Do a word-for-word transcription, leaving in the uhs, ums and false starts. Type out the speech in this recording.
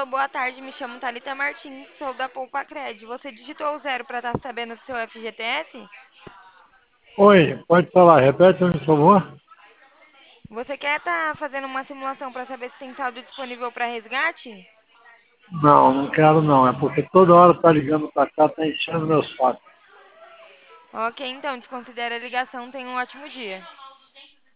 Alô, boa tarde, me chamo Thalita Martins, sou da Poupa Cred. Você digitou o zero para estar sabendo do seu F G T S? Oi, pode falar, repete, por favor. Você quer estar fazendo uma simulação para saber se tem saldo disponível para resgate? Não, não quero não, é porque toda hora tá ligando pra cá, tá enchendo meu saco. Ok, então desconsidere a ligação, tenha um ótimo dia.